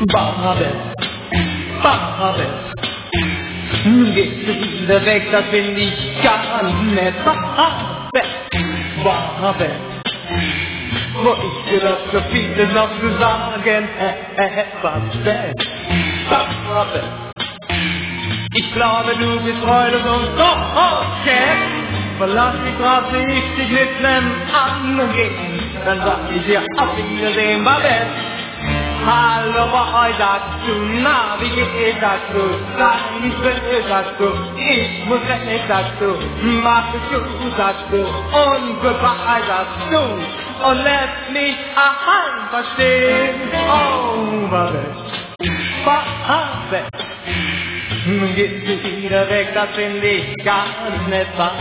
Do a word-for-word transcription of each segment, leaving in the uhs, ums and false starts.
Babel, Babel, nun gehst du wieder weg, das bin ich gar nicht. Babel, Babel, wo ich dir das so viele noch zu sagen hätte. Babel, ich glaube, du bist heute so okay. Verlass die Straße, ich dich mit nem anderen gehen. Dann sag ich dir auf Wiedersehen, Babel. Hallo, was sagst du? Na, wie geht sagst du? Nein, ich will, sagst du. Ich muss weg, sagst du. Mach es du, sagst du. Und goodbye, sagst du. Und lässt mich allein verstehen. Oh, Babel, Babel. Nun gehst du wieder weg, das finde ich gar nicht wahr.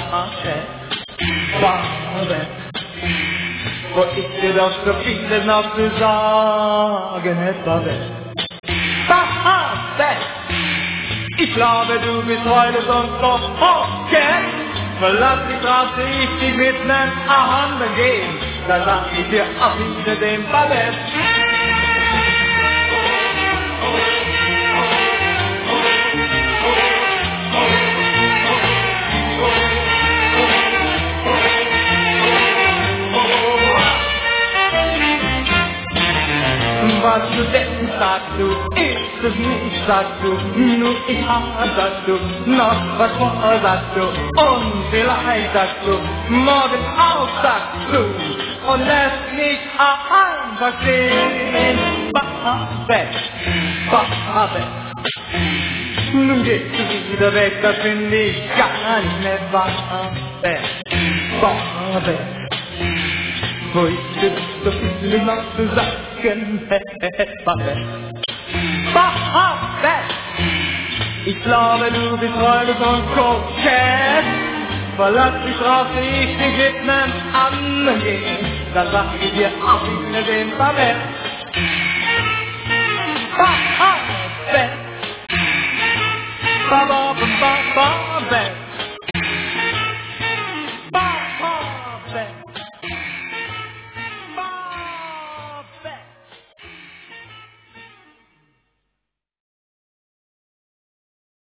Babel, wo ich dir doch so vieles noch zu sagen hätte. Babel, Babel, ich glaube, du bist heute sonst noch okay. Verlass die Straße, ich dich mit nem anderen gehen. Dann sag ich dir auf Wiedersehen, Babel. Was du denkst, sagst du, ist es nicht, sagst du, nur ich hab, sagst du, noch was vor, sagst du, und vielleicht sagst du, morgen auch, sagst du, und lässt mich allein verstehen. Babel, Babel, nun gehst du wieder weg, das finde ich gar nicht wahr. Babel, wo ich dir so viel noch zu sagen hätte. Babel, Babel, ich glaube, du bist heute so kokett. Verlass die Straße, ich dich mit nem anderen gehen. Dann sag ich dir auf Wiedersehen, Babel.